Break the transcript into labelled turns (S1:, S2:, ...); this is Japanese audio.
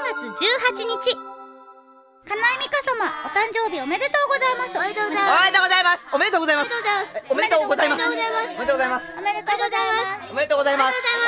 S1: 月18日、金井美香様、お誕生日おめでとうございます。
S2: おめでとうございます。おめでとうございます。おめでとうございます。おめでとうございます。
S1: おめでとうございます。
S2: おめでとうございます。